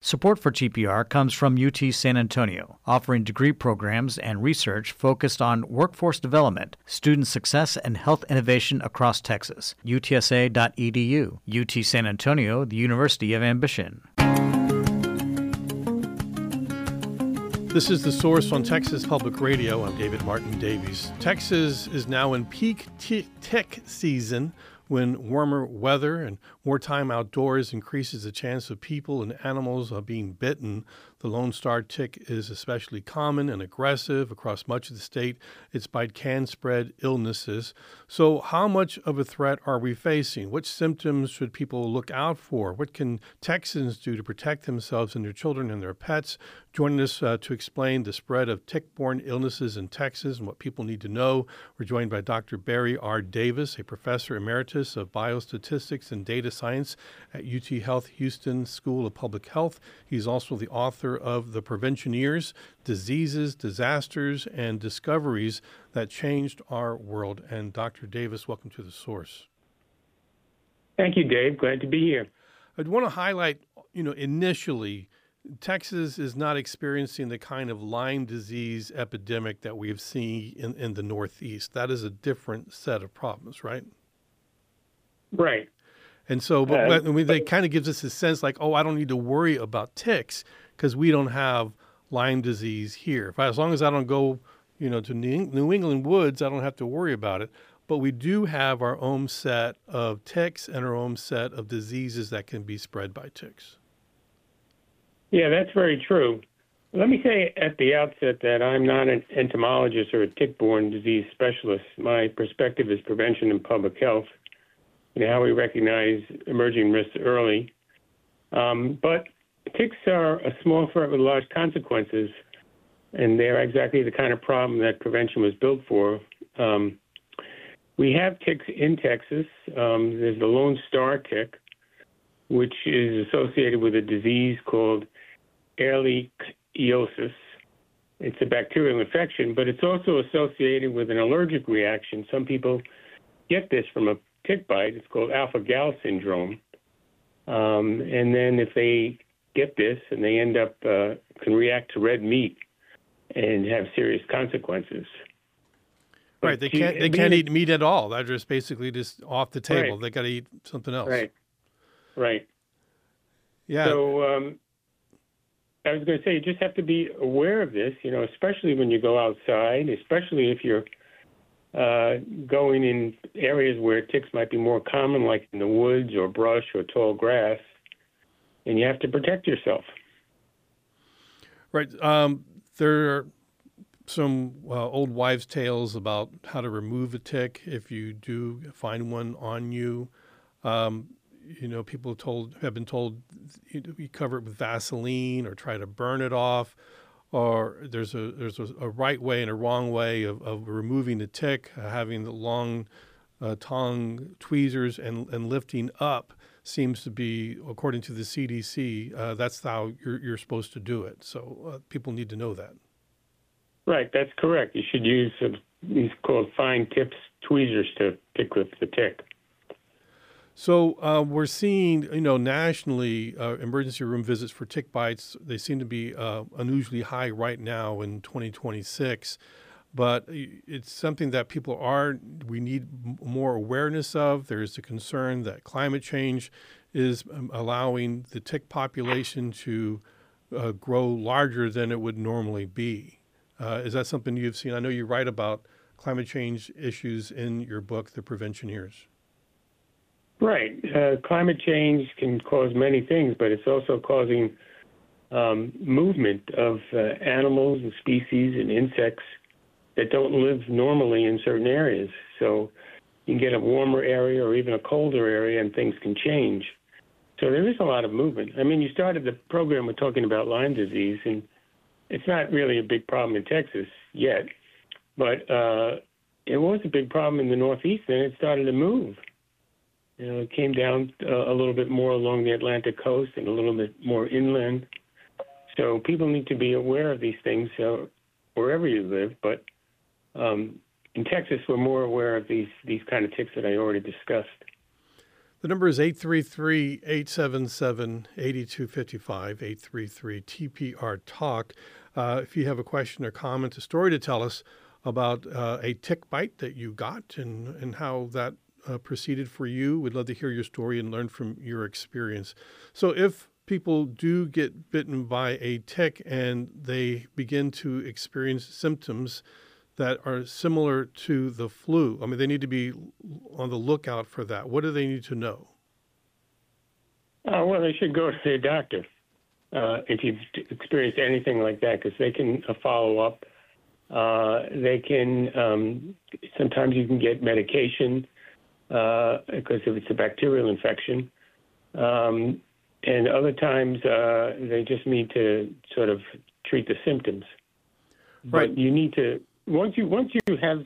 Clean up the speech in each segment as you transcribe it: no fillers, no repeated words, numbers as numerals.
Support for TPR comes from UT San Antonio, offering degree programs and research focused on workforce development, student success, and health innovation across Texas. UTSA.edu. UT San Antonio, the University of Ambition. This is The Source on Texas Public Radio. I'm David Martin Davies. Texas is now in peak tick season, when warmer weather and more time outdoors increases the chance of people and animals being bitten. The Lone Star tick is especially common and aggressive across much of the state. Its bite can spread illnesses. So how much of a threat are we facing? What symptoms should people look out for? What can Texans do to protect themselves and their children and their pets? Joining us to explain the spread of tick-borne illnesses in Texas and what people need to know, we're joined by Dr. Barry R. Davis, a professor emeritus of biostatistics and data science at UT Health Houston School of Public Health. He's also the author of The Preventioneers: Diseases, Disasters, and Discoveries That Changed Our World. And Dr. Davis, welcome to The Source. Thank you, Dave. Glad to be here. I'd want to highlight, initially, Texas is not experiencing the kind of Lyme disease epidemic that we have seen in the Northeast. That is a different set of problems, right? Right. And so that kind of gives us a sense like, I don't need to worry about ticks because we don't have Lyme disease here. As long as I don't go, to New England woods, I don't have to worry about it. But we do have our own set of ticks and our own set of diseases that can be spread by ticks. Yeah, that's very true. Let me say at the outset that I'm not an entomologist or a tick-borne disease specialist. My perspective is prevention and public health, how we recognize emerging risks early. But ticks are a small threat with large consequences, and they're exactly the kind of problem that prevention was built for. We have ticks in Texas. There's the Lone Star tick, which is associated with a disease called ehrlichiosis. It's a bacterial infection, but it's also associated with an allergic reaction. Some people get this from a tick bite. It's called alpha-gal syndrome. And then if they get this and they end up, can react to red meat and have serious consequences. Right. They can't eat meat at all. They're just basically just off the table. Right. They got to eat something else. Right. Yeah. So I was going to say, you just have to be aware of this, especially when you go outside, especially if you're going in areas where ticks might be more common, like in the woods or brush or tall grass, and you have to protect yourself. Right. There are some old wives' tales about how to remove a tick if you do find one on you. People have been told you cover it with Vaseline or try to burn it off. Or there's a right way and a wrong way of removing the tick, having the long tongue tweezers and lifting up seems to be, according to the CDC, that's how you're supposed to do it. So people need to know that. Right, that's correct. You should use these called fine tips tweezers to pick with the tick. So we're seeing, nationally, emergency room visits for tick bites. They seem to be unusually high right now in 2026. But it's something that we need more awareness of. There's a concern that climate change is allowing the tick population to grow larger than it would normally be. Is that something you've seen? I know you write about climate change issues in your book, The Preventioneers. Right. Climate change can cause many things, but it's also causing movement of animals and species and insects that don't live normally in certain areas. So you can get a warmer area or even a colder area and things can change. So there is a lot of movement. I mean, you started the program with talking about Lyme disease, and it's not really a big problem in Texas yet, but it was a big problem in the Northeast, and it started to move. It came down a little bit more along the Atlantic coast and a little bit more inland. So people need to be aware of these things wherever you live. But in Texas, we're more aware of these kind of ticks that I already discussed. The number is 833-877-8255, 833-TPR-TALK. If you have a question or comment, a story to tell us about a tick bite that you got and how that proceeded for you, we'd love to hear your story and learn from your experience. So if people do get bitten by a tick and they begin to experience symptoms that are similar to the flu, I mean, they need to be on the lookout for that. What do they need to know? Well, they should go to their doctor if you've experienced anything like that, because they can follow up. They can, sometimes you can get medication because if it's a bacterial infection. And other times they just need to sort of treat the symptoms. Right. But you need to, once you have,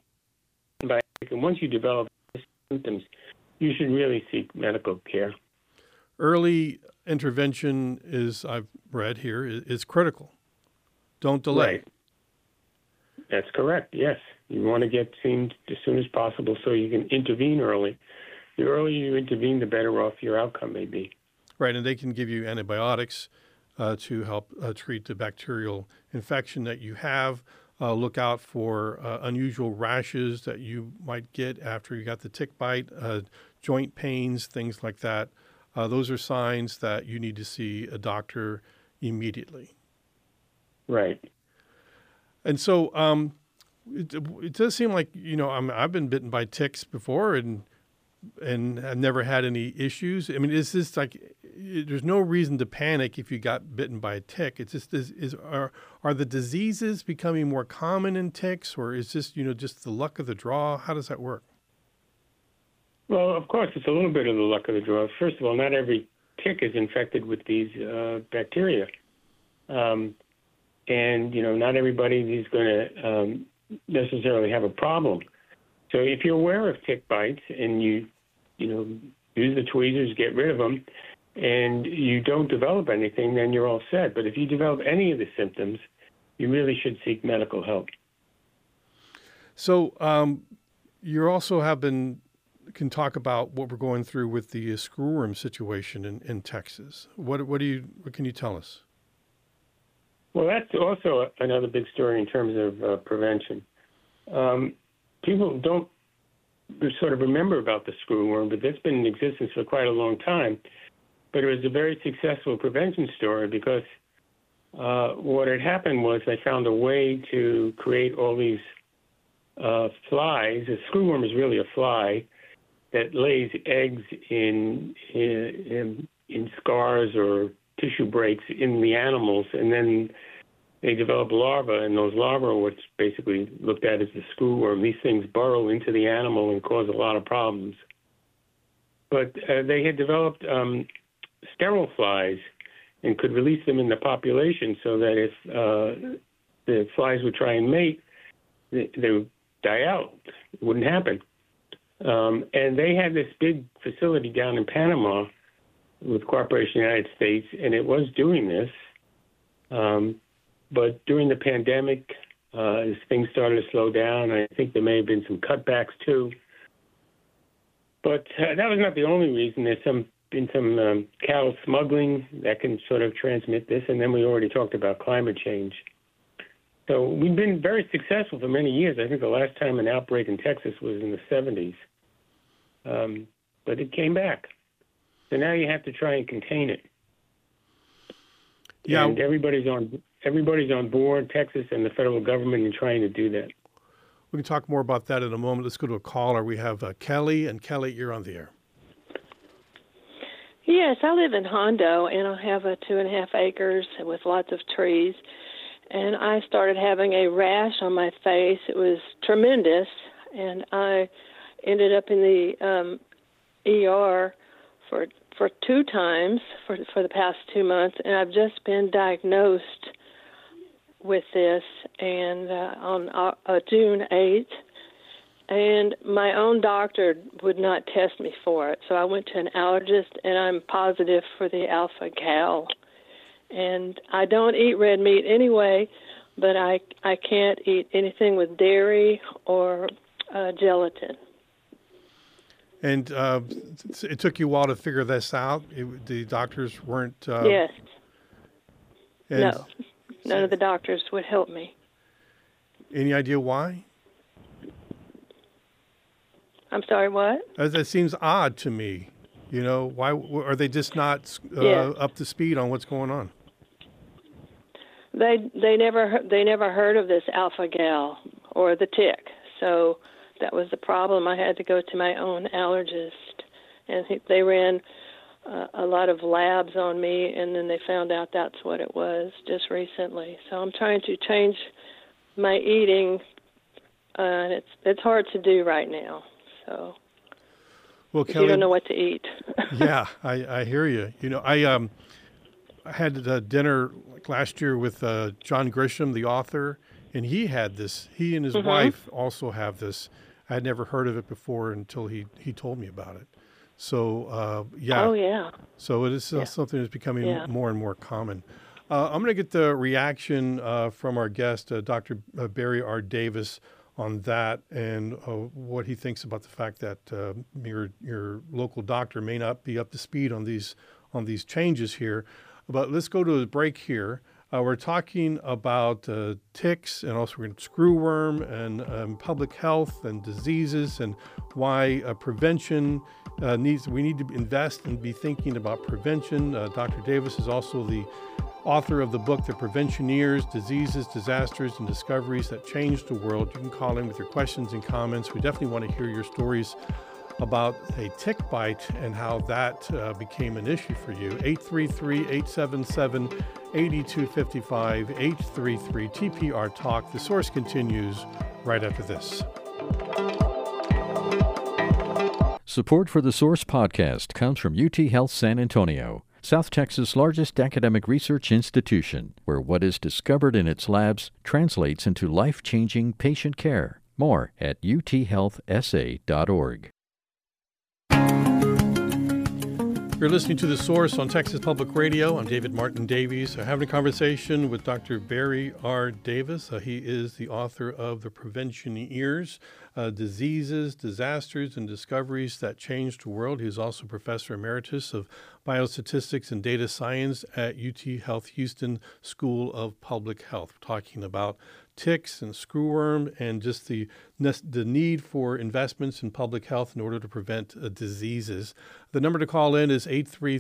and once you develop symptoms, you should really seek medical care. Early intervention is, I've read here, is critical. Don't delay. Right. That's correct, yes. You want to get seen as soon as possible so you can intervene early. The earlier you intervene, the better off your outcome may be. Right, and they can give you antibiotics to help treat the bacterial infection that you have. Look out for unusual rashes that you might get after you got the tick bite, joint pains, things like that. Those are signs that you need to see a doctor immediately. Right. And so it does seem like, I've been bitten by ticks before and I've never had any issues. I mean, is this like, there's no reason to panic if you got bitten by a tick. It's just, are the diseases becoming more common in ticks, or is this, just the luck of the draw? How does that work? Well, of course, it's a little bit of the luck of the draw. First of all, not every tick is infected with these bacteria. And, not everybody is going to necessarily have a problem. So if you're aware of tick bites and you use the tweezers, get rid of them, and you don't develop anything, then you're all set. But if you develop any of the symptoms, you really should seek medical help. So you also can talk about what we're going through with the screwworm situation in Texas. What can you tell us? Well, that's also another big story in terms of prevention. People don't sort of remember about the screwworm, but that's been in existence for quite a long time. But it was a very successful prevention story because what had happened was they found a way to create all these flies. A screwworm is really a fly that lays eggs in scars or tissue breaks in the animals, and then they develop larvae, and those larvae are what's basically looked at as the screwworm. These things burrow into the animal and cause a lot of problems. But they had developed sterile flies and could release them in the population so that if the flies would try and mate, they would die out. It wouldn't happen. And they had this big facility down in Panama with Cooperation United States, and it was doing this. But during the pandemic, as things started to slow down, I think there may have been some cutbacks too. But that was not the only reason. There's been some cattle smuggling that can sort of transmit this, and then we already talked about climate change. So we've been very successful for many years. I think the last time an outbreak in Texas was in the 70s. But it came back. So now you have to try and contain it. Yeah. And everybody's on board, Texas and the federal government, in trying to do that. We can talk more about that in a moment. Let's go to a caller. We have Kelly. And Kelly, you're on the air. Yes, I live in Hondo, and I have 2.5 acres with lots of trees. And I started having a rash on my face. It was tremendous, and I ended up in the ER for 2 times for the past 2 months, and I've just been diagnosed with this and on June 8th. And my own doctor would not test me for it, so I went to an allergist, and I'm positive for the alpha-gal. And I don't eat red meat anyway, but I can't eat anything with dairy or gelatin. And it took you a while to figure this out. The doctors weren't. Yes. And No. None of the doctors would help me. Any idea why? I'm sorry, what? That seems odd to me. You know, why are they just not up to speed on what's going on? They never heard of this alpha-gal or the tick, so that was the problem. I had to go to my own allergist, and they ran a lot of labs on me, and then they found out that's what it was just recently. So I'm trying to change my eating, and it's hard to do right now. So, well, if Kelly, you don't know what to eat. Yeah, I hear you. You know, I had dinner last year with John Grisham, the author, and he had this. He and his wife also have this. I had never heard of it before until he told me about it. So, yeah. Oh, yeah. So it is something that's becoming more and more common. I'm going to get the reaction from our guest, Dr. Barry R. Davis, on that and what he thinks about the fact that your local doctor may not be up to speed on these changes here. But let's go to a break here. We're talking about ticks and also screwworm and public health and diseases and why prevention we need to invest and be thinking about prevention. Dr. Davis is also the author of the book, The Preventioneers, Diseases, Disasters, and Discoveries That Changed the World. You can call in with your questions and comments. We definitely want to hear your stories about a tick bite and how that became an issue for you. 833-877-8255, 833-TPR Talk. The Source continues right after this. Support for the Source podcast comes from UT Health San Antonio, South Texas' largest academic research institution, where what is discovered in its labs translates into life-changing patient care. More at uthealthsa.org. You're listening to The Source on Texas Public Radio. I'm David Martin Davies. I'm having a conversation with Dr. Barry R. Davis. He is the author of The Preventioneers, Diseases, Disasters, and Discoveries That Changed the World. He's also Professor Emeritus of Biostatistics and Data Science at UT Health Houston School of Public Health. We're talking about ticks and screwworm and just the need for investments in public health in order to prevent diseases. The number to call in is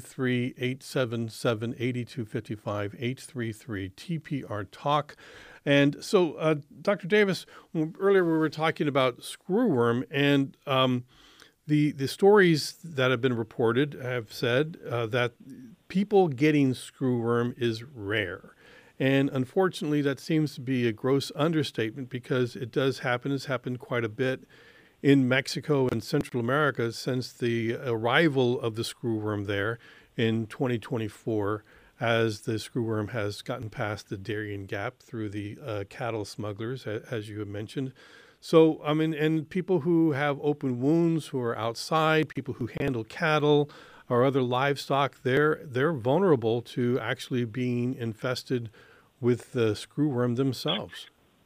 833-877-8255, 833-TPR-TALK. And so, Dr. Davis, earlier we were talking about screwworm, and the stories that have been reported have said that people getting screwworm is rare. And unfortunately, that seems to be a gross understatement because it does happen. It's happened quite a bit in Mexico and Central America since the arrival of the screwworm there in 2024, as the screwworm has gotten past the Darien Gap through the cattle smugglers, as you have mentioned. So, I mean, and people who have open wounds, who are outside, people who handle cattle or other livestock, they're vulnerable to actually being infested with the screwworm themselves.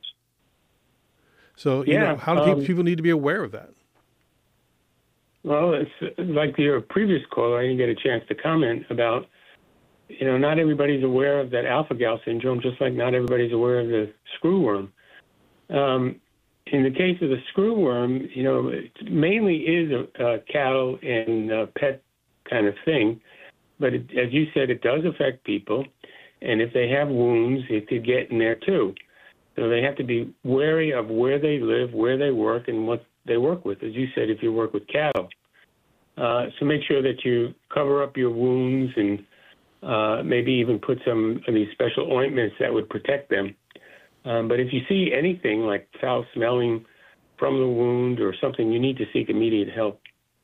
So, how do people need to be aware of that? Well, it's like your previous caller, I didn't get a chance to comment about, not everybody's aware of that alpha-gal syndrome, just like not everybody's aware of the screwworm. In the case of the screwworm, it mainly is a cattle and pet kind of thing, but as you said, it does affect people. And if they have wounds, it could get in there too. So they have to be wary of where they live, where they work, and what they work with. As you said, if you work with cattle. So make sure that you cover up your wounds and maybe even put some of these special ointments that would protect them. But if you see anything like foul smelling from the wound or something, you need to seek immediate help.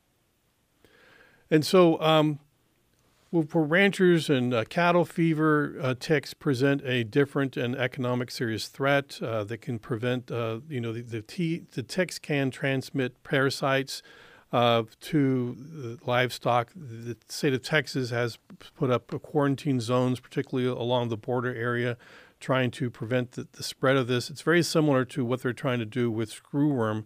And so, for ranchers and cattle fever, ticks present a different and economic serious threat that can prevent, the ticks can transmit parasites to the livestock. The state of Texas has put up quarantine zones, particularly along the border area, trying to prevent the spread of this. It's very similar to what they're trying to do with screwworm.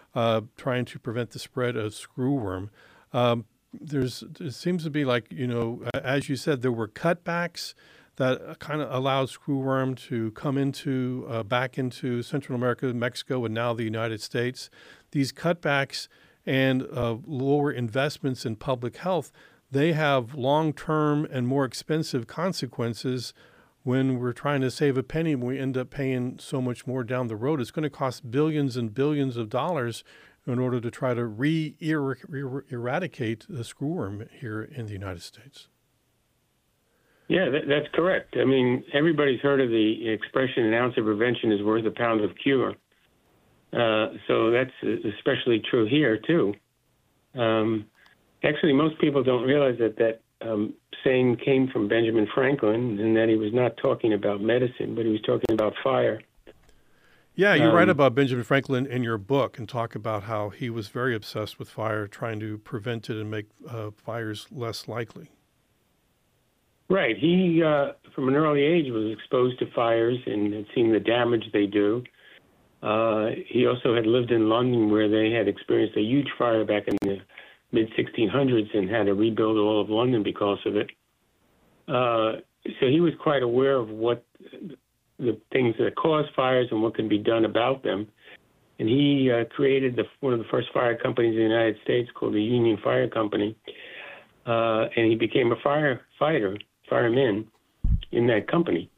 trying to prevent the spread of screwworm. There seems to be, like, as you said, there were cutbacks that kind of allowed screwworm to come back into Central America, Mexico, and now the United States. These cutbacks and lower investments in public health, they have long-term and more expensive consequences when we're trying to save a penny and we end up paying so much more down the road. It's going to cost billions and billions of dollars in order to try to eradicate the screwworm here in the United States. Yeah, that's correct. I mean, everybody's heard of the expression, an ounce of prevention is worth a pound of cure. So that's especially true here, too. Actually, most people don't realize that saying came from Benjamin Franklin, and that he was not talking about medicine, but he was talking about fire. Yeah, you write about Benjamin Franklin in your book and talk about how he was very obsessed with fire, trying to prevent it and make fires less likely. Right. He, from an early age, was exposed to fires and had seen the damage they do. He also had lived in London, where they had experienced a huge fire back in the mid-1600s and had to rebuild all of London because of it. So he was quite aware of what the things that cause fires and what can be done about them. And he created one of the first fire companies in the United States, called the Union Fire Company. And he became a fireman in that company.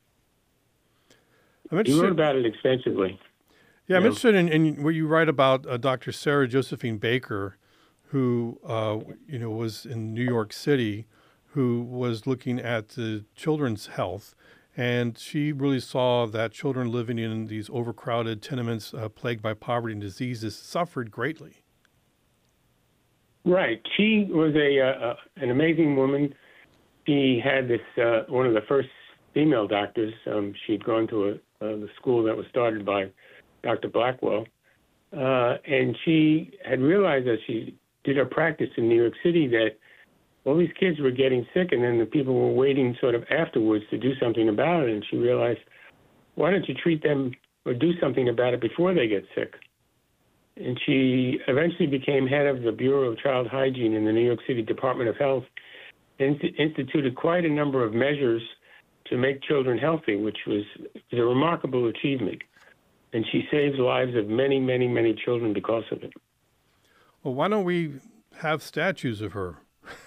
He wrote about it extensively. Yeah, I'm interested in what you write about Dr. Sarah Josephine Baker, who was in New York City, who was looking at the children's health, and she really saw that children living in these overcrowded tenements plagued by poverty and diseases suffered greatly. Right. She was an amazing woman. She had this one of the first female doctors. She'd gone to the school that was started by Dr. Blackwell, and she had realized as she did her practice in New York City that all these kids were getting sick, and then the people were waiting sort of afterwards to do something about it. And she realized, why don't you treat them or do something about it before they get sick? And she eventually became head of the Bureau of Child Hygiene in the New York City Department of Health, and instituted quite a number of measures to make children healthy, which was a remarkable achievement. And she saved the lives of many, many, many children because of it. Well, why don't we have statues of her?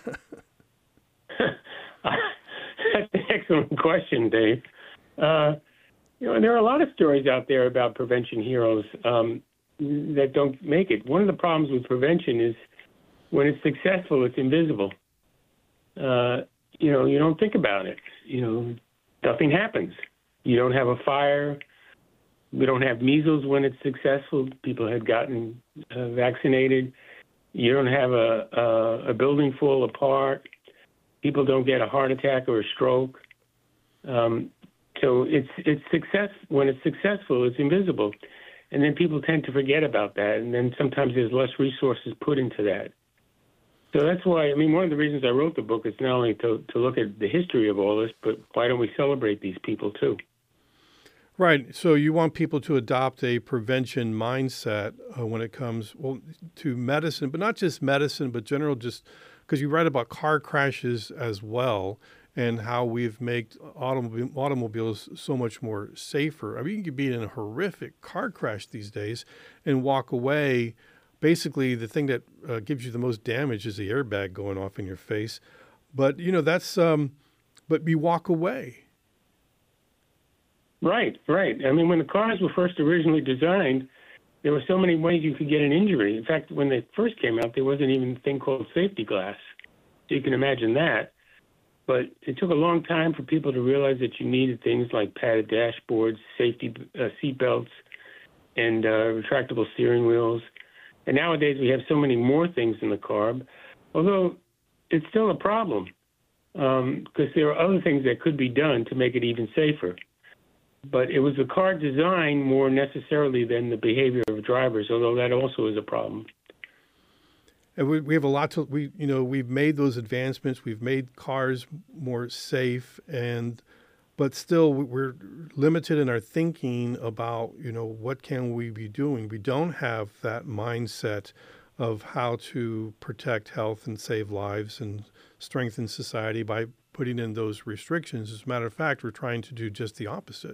That's an excellent question, Dave. There are a lot of stories out there about prevention heroes that don't make it. One of the problems with prevention is when it's successful, it's invisible. You don't think about it. Nothing happens. You don't have a fire. We don't have measles when it's successful. People had gotten vaccinated. You don't have a building fall apart. People don't get a heart attack or a stroke. So it's success. When it's successful, it's invisible. And then people tend to forget about that. And then sometimes there's less resources put into that. So that's why, one of the reasons I wrote the book is not only to look at the history of all this, but why don't we celebrate these people too? Right. So you want people to adopt a prevention mindset when it comes to medicine, but not just medicine, but general, just because you write about car crashes as well and how we've made automobiles so much more safer. You can be in a horrific car crash these days and walk away. Basically, the thing that gives you the most damage is the airbag going off in your face. But, but you walk away. Right. When the cars were first originally designed, there were so many ways you could get an injury. In fact, when they first came out, there wasn't even a thing called safety glass. So you can imagine that. But it took a long time for people to realize that you needed things like padded dashboards, safety seat belts, and retractable steering wheels. And nowadays we have so many more things in the car, although it's still a problem because there are other things that could be done to make it even safer. But it was the car design more necessarily than the behavior of drivers, although that also is a problem. And we have a lot to, we've made those advancements. We've made cars more safe, but still we're limited in our thinking about, what can we be doing? We don't have that mindset of how to protect health and save lives and strengthen society by putting in those restrictions. As a matter of fact, we're trying to do just the opposite.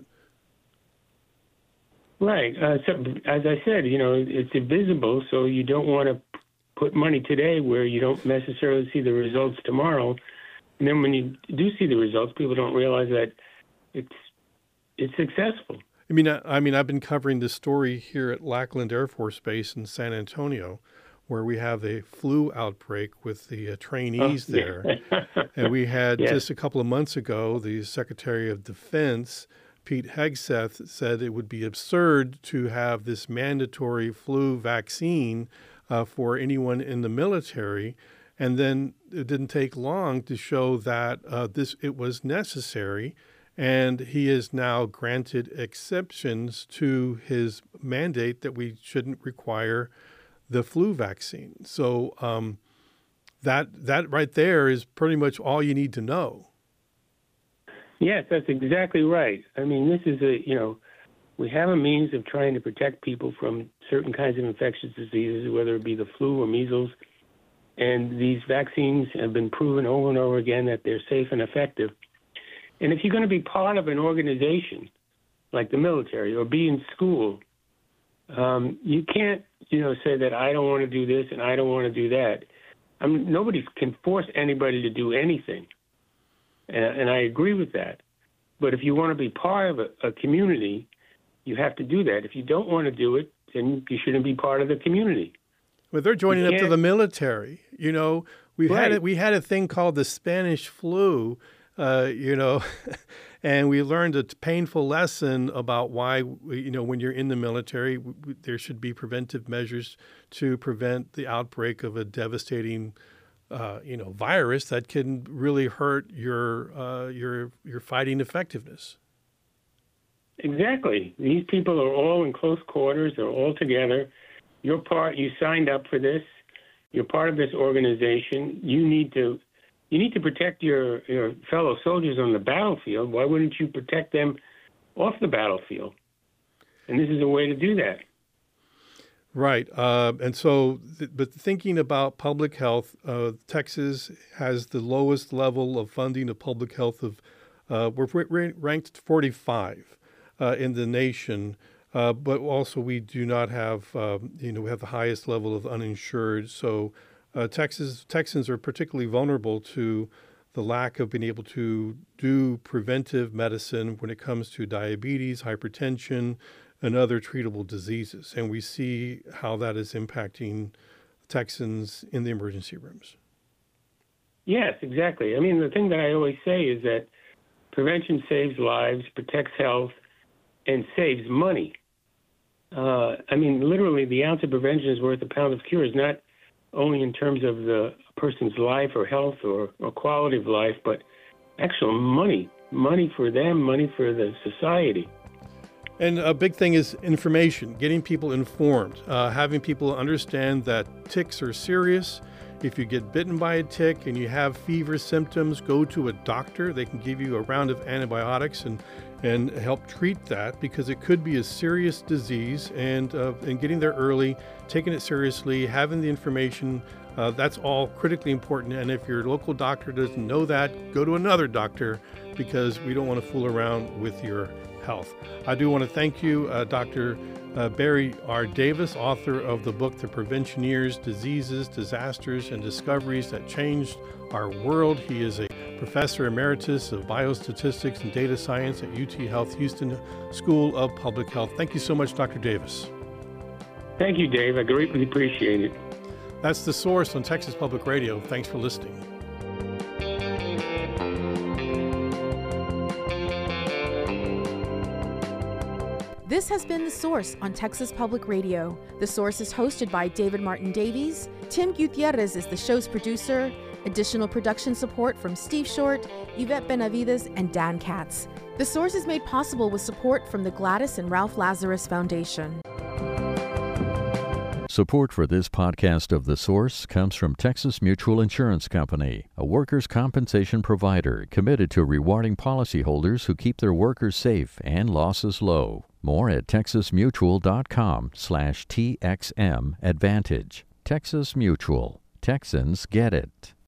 Right. So, as I said, it's invisible, so you don't want to put money today where you don't necessarily see the results tomorrow. And then when you do see the results, people don't realize that it's successful. I mean, I've been covering this story here at Lackland Air Force Base in San Antonio, where we have a flu outbreak with the trainees there. And we had just a couple of months ago, the Secretary of Defense, Pete Hegseth, said it would be absurd to have this mandatory flu vaccine for anyone in the military. And then it didn't take long to show that it was necessary. And he has now granted exceptions to his mandate that we shouldn't require the flu vaccine. So that right there is pretty much all you need to know. Yes, that's exactly right. I mean, this is we have a means of trying to protect people from certain kinds of infectious diseases, whether it be the flu or measles. And these vaccines have been proven over and over again that they're safe and effective. And if you're going to be part of an organization like the military or be in school, you can't, say that I don't want to do this and I don't want to do that. Nobody can force anybody to do anything. And I agree with that. But if you want to be part of a community, you have to do that. If you don't want to do it, then you shouldn't be part of the community. Well, they're joining up to the military. We had a thing called the Spanish flu, and we learned a painful lesson about why, when you're in the military, there should be preventive measures to prevent the outbreak of a devastating, virus that can really hurt your fighting effectiveness. Exactly. These people are all in close quarters. They're all together. You signed up for this. You're part of this organization. You need to protect your fellow soldiers on the battlefield. Why wouldn't you protect them off the battlefield? And this is a way to do that. Right. But thinking about public health, Texas has the lowest level of funding of public health we're ranked 45 in the nation. But also we do not have, we have the highest level of uninsured. So Texans are particularly vulnerable to the lack of being able to do preventive medicine when it comes to diabetes, hypertension, and other treatable diseases. And we see how that is impacting Texans in the emergency rooms. Yes, exactly. I mean, the thing that I always say is that prevention saves lives, protects health, and saves money. Literally, the ounce of prevention is worth a pound of cure, is not only in terms of the person's life or health or quality of life, but actual money for them, money for the society. And a big thing is information, getting people informed, having people understand that ticks are serious. If you get bitten by a tick and you have fever symptoms, go to a doctor. They can give you a round of antibiotics and help treat that, because it could be a serious disease. And getting there early, taking it seriously, having the information, that's all critically important. And if your local doctor doesn't know that, go to another doctor, because we don't want to fool around with your health. I do want to thank you, Dr. Barry R. Davis, author of the book, The Preventioneers, Diseases, Disasters, and Discoveries That Changed Our World. He is a professor emeritus of biostatistics and data science at UT Health Houston School of Public Health. Thank you so much, Dr. Davis. Thank you, Dave. I greatly appreciate it. That's The Source on Texas Public Radio. Thanks for listening. This has been The Source on Texas Public Radio. The Source is hosted by David Martin Davies. Tim Gutierrez is the show's producer. Additional production support from Steve Short, Yvette Benavides, and Dan Katz. The Source is made possible with support from the Gladys and Ralph Lazarus Foundation. Support for this podcast of The Source comes from Texas Mutual Insurance Company, a workers' compensation provider committed to rewarding policyholders who keep their workers safe and losses low. More at texasmutual.com/TXM Advantage. Texas Mutual. Texans get it.